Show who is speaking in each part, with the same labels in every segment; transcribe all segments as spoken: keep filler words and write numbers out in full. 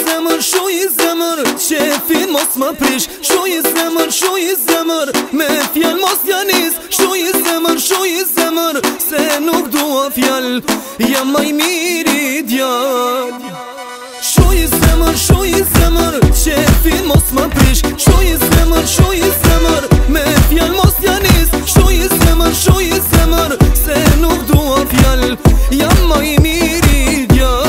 Speaker 1: zemër, shuj i zemër, qefin mos më prish. Shuj i zemër, shuj i zemër, me fjall mos janis. Shuj i zemër, shuj i zemër, se nuk dua fjall, jam maj miri djall. Shuj i zemër, shuj i zemër, qefin mos më prish. Shuj i zemër, shuj i zemër, me fjall mos janis. Shuj i zemër, shuj i zemër, se nuk dua fjall, jam maj miri djall.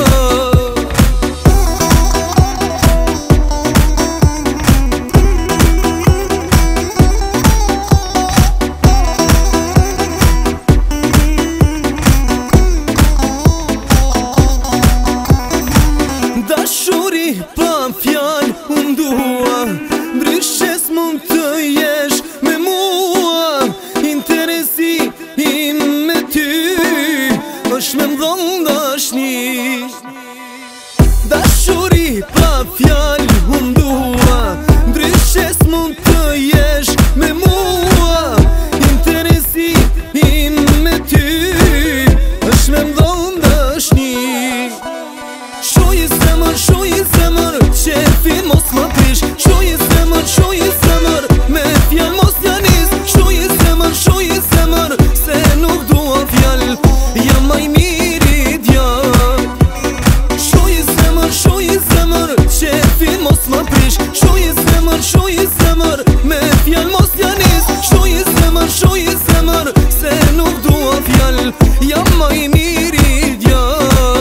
Speaker 1: Dashuri pa fjall unë dua, ndryshe s'mund të jesh me mua. Interesi im me ty është me mdhon dashni. Dashuri pa fjall unë dua, ndryshe s'mund të jesh me mua. Interesi im me ty është me mdhon dashni. Shuj i zemër, shuj i zemër, qefin mos më prish. Shuj i zemër, shuj i zemër, me fjall mos janis. Shuj i zemër, shuj i zemër, se nuk dua fjall, jam maj miri djall. Shuj i zemër, shuj i zemër, qefin mos më prish. Shuj i zemër, shuj i zemër, me fjall mos janis. Shuj i zemër, shuj i zemër, se nuk dua fjall, jam maj miri djall.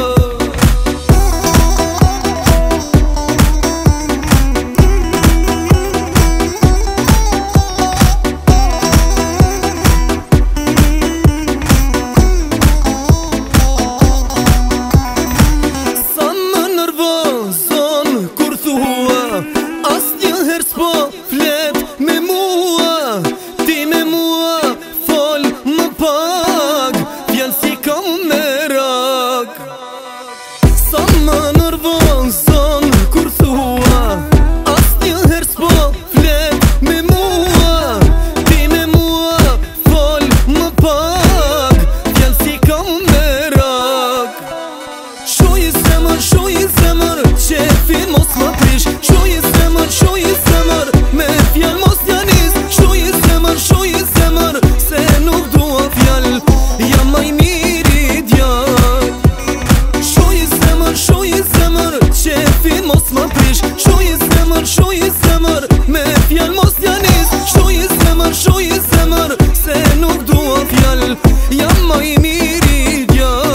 Speaker 1: Sa më nervozon kur thua, asnjëherë s'po flet me mua. Ti me mua fol më pak, fjalë si kam merak. Shuj i zemër, shuj i zemër, qefin mos më prish. Shuj i zemër, shuj i zemër, me fjall mos janis. Shuj i zemër, shuj i zemër, se nuk dua fjall, jam maj miri djall. Shuj i zemër, shuj i zemër, qefin mos më prish. Shuj i zemër, shuj i zemër, me fjall mos janis. Shuj i zemër, shuj i zemër, se nuk dua fjall, jam maj miri djall.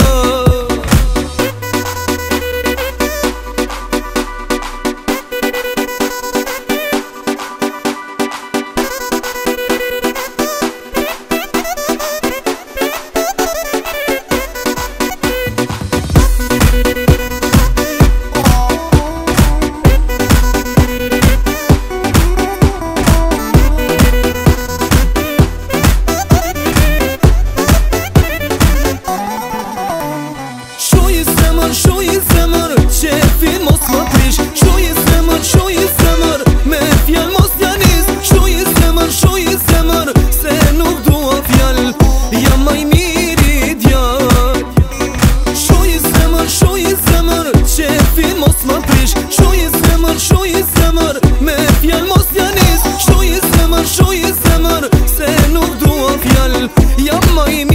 Speaker 1: Shuj i zemër, qefin mos më prish. Shuj i zemër, shuj i zemër, me fjall mos janis. Shuj i zemër, shuj i zemër, se nuk dua fjall, jam maj miri djall. Shuj i zemër, shuj i zemër, qefin mos më prish. Shuj i zemër, shuj i zemër, me fjall mos janis. Shuj i zemër, shuj i zemër, se nuk dua fjall, jam maj miri djall.